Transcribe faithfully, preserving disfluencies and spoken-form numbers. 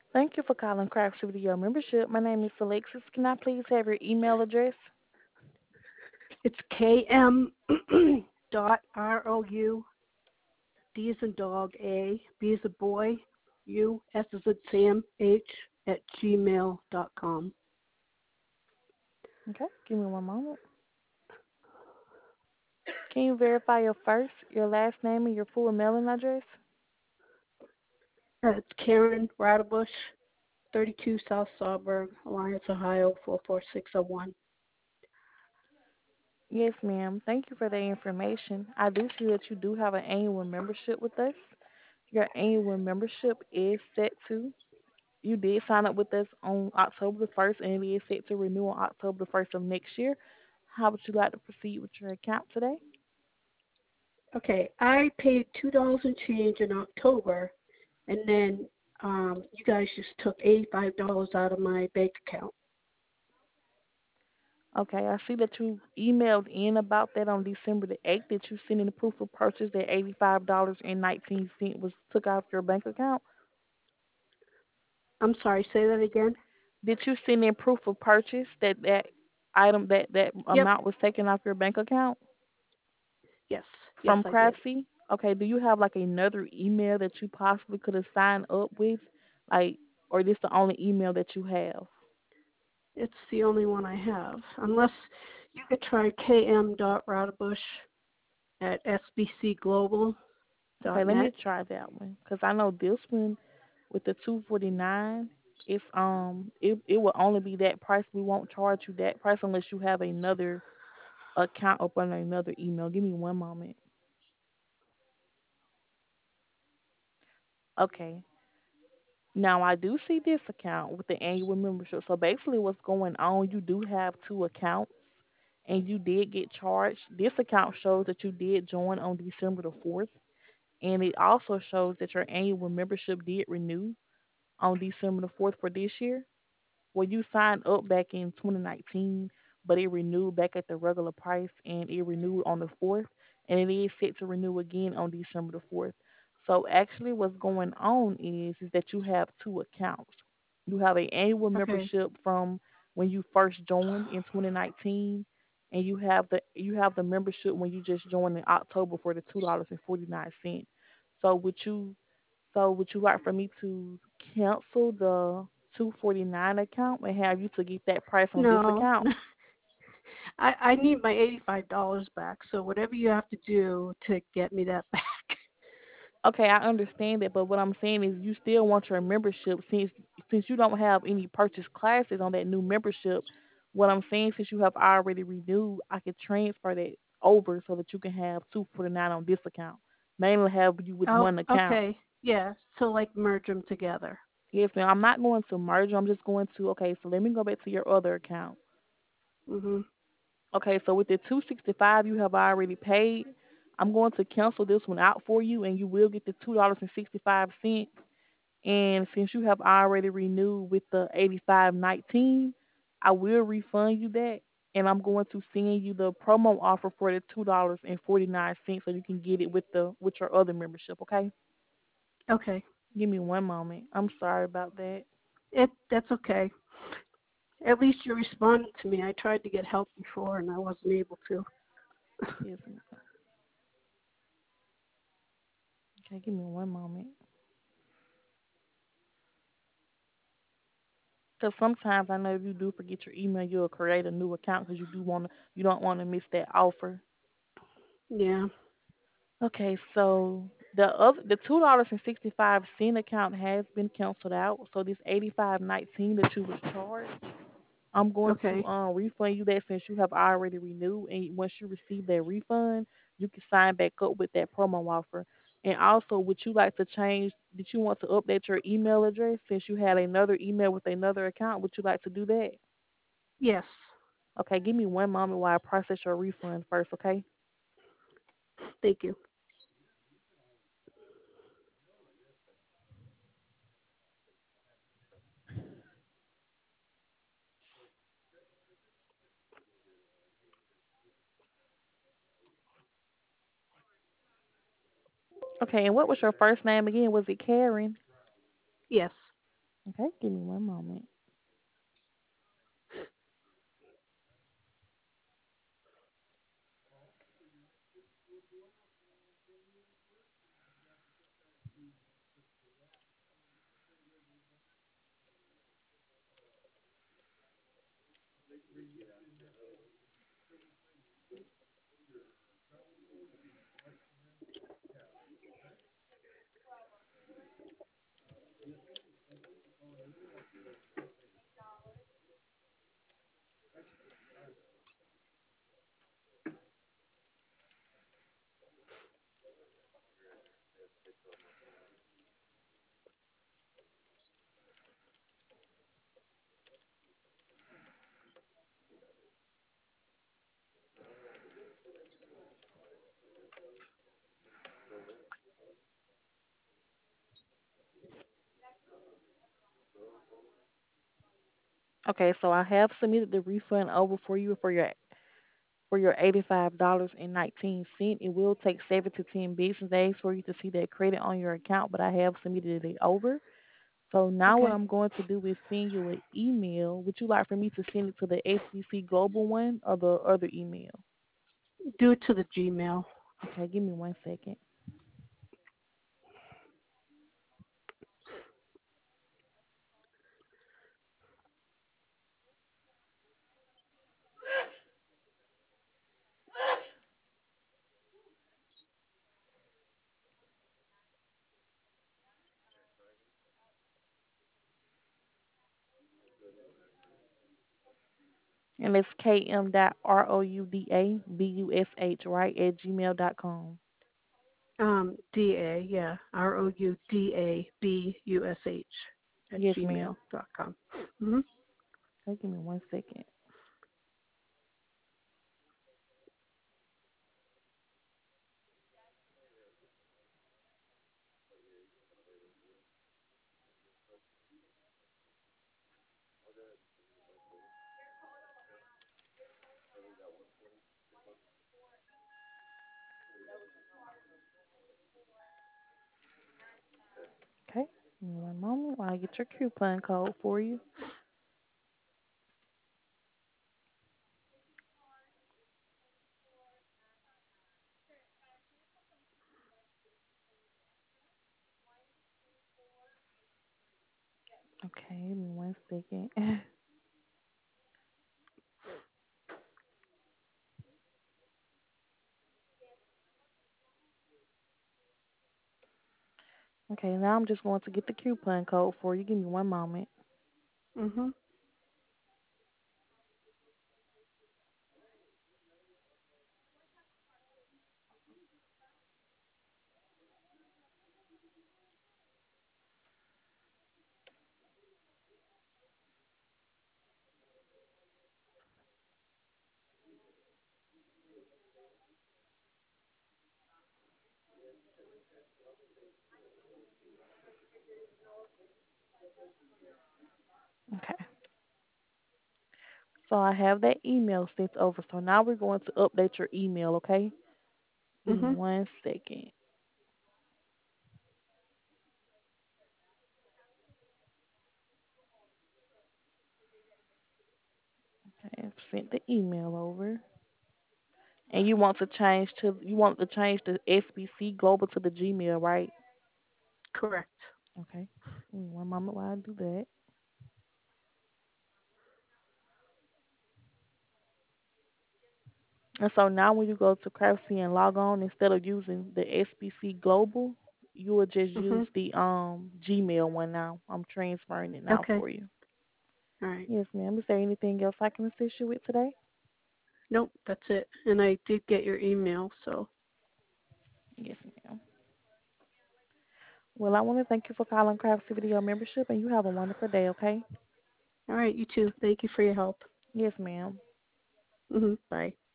Thank you for calling Craft Studio membership. My name is Alexis. Can I please have your email address? It's K M dot R O U D as in dog A B as a boy U S as in Sam H at gmail dot com. Okay, give me one moment. Can you verify your first, your last name, and your full mailing address? Uh, it's Karen Radabush, thirty-two South Sawburg, Alliance, Ohio four four six zero one. Yes, ma'am. Thank you for the information. I do see that you do have an annual membership with us. Your annual membership is set to, you did sign up with us on October the first, and it is set to renew on October the first of next year. How would you like to proceed with your account today? Okay, I paid two dollars and change in October, and then um, you guys just took eighty-five dollars out of my bank account. Okay, I see that you emailed in about that on December the eighth. Did you send in the proof of purchase that eighty-five dollars and nineteen cents was took out your bank account? I'm sorry, say that again. Did you send in proof of purchase that that item, that that Yep, amount was taken off your bank account yes, yes, from I did. Craftsy? Okay, do you have like another email that you possibly could have signed up with? Like, or this the only email that you have? It's the only one I have. Unless you could try K M dot Radabush at S B C global Okay, dot let me net. try that one because I know this one with the two forty nine. If um, it it will only be that price. We won't charge you that price unless you have another account up under another email. Give me one moment. Okay. Now I do see this account with the annual membership. So basically, what's going on? You do have two accounts, and you did get charged. This account shows that you did join on December the fourth, and it also shows that your annual membership did renew on December the fourth for this year. Well, you signed up back in twenty nineteen, but it renewed back at the regular price, and it renewed on the fourth, and it is set to renew again on December the fourth. So actually, what's going on is is that you have two accounts. You have an annual Okay, membership from when you first joined in twenty nineteen, and you have the you have the membership when you just joined in October for the two dollars and forty nine cents. So would you so would you like for me to cancel the two forty nine account and have you to get that price on this no, account? I I need my eighty-five dollars back. So whatever you have to do to get me that back. Okay, I understand that, but what I'm saying is you still want your membership since since you don't have any purchase classes on that new membership. What I'm saying, since you have already renewed, I could transfer that over so that you can have two forty nine on this account. Mainly have you with Oh, one account. okay, yeah. So like merge them together. Yes, ma'am. I'm not going to merge. I'm just going to, okay. So let me go back to your other account. Mhm. Okay, so with the two sixty five you have already paid, I'm going to cancel this one out for you, and you will get the two dollars and sixty five cents. And since you have already renewed with the eighty five nineteen, I will refund you that, and I'm going to send you the promo offer for the two dollars and forty nine cents so you can get it with the with your other membership. Okay, Okay. give me one moment. I'm sorry about that. It that's okay. At least you responded to me. I tried to get help before and I wasn't able to. Yes, ma'am. Okay, give me one moment. Because sometimes I know if you do forget your email, you'll create a new account because you do want to, you don't want to miss that offer. Yeah. Okay, so the other, the two dollars and sixty five cent account has been canceled out. So this eighty five nineteen that you was charged, I'm going to Okay. um refund you that since you have already renewed. And once you receive that refund, you can sign back up with that promo offer. And also, would you like to change? Did you want to update your email address since you had another email with another account? Would you like to do that? Yes. Okay, give me one moment while I process your refund first, okay? Thank you. Okay, and what was your first name again? Was it Karen? Yes. Okay, give me one moment. Okay, so I have submitted the refund over for you for your for your eighty-five dollars and nineteen cents. It will take seven to ten business days for you to see that credit on your account, but I have submitted it over. So now what Okay. I'm going to do is send you an email. Would you like for me to send it to the S B C Global one or the other email? Do it to the Gmail. Okay, give me one second. And it's K M dot R O U D A B U S H, right, at gmail dot com. Um, D A, yeah, R O U D A B U S H at Yes, ma'am. gmail dot com. Mm-hmm. Okay, give me one second. Okay, give me one moment while I get your coupon code for you. Okay, give me one second. Okay, now I'm just going to get the coupon code for you. Give me one moment. Mm-hmm. Okay, so I have that email sent over. So now we're going to update your email, okay? Give me Mm-hmm. one second. Okay, I've sent the email over. And you want to change to you want to change the S B C Global to the Gmail, right? Correct. Okay. Give me one moment while I do that. And so now when you go to Craftsy and log on, instead of using the S B C Global, you will just Mm-hmm. use the um Gmail one now. I'm transferring it now Okay. for you. All right. Yes, ma'am. Is there anything else I can assist you with today? Nope, that's it. And I did get your email, so. Yes, ma'am. Well, I want to thank you for calling Craftsy Video Membership, and you have a wonderful day, okay? All right, you too. Thank you for your help. Yes, ma'am. Mm-hmm. Bye.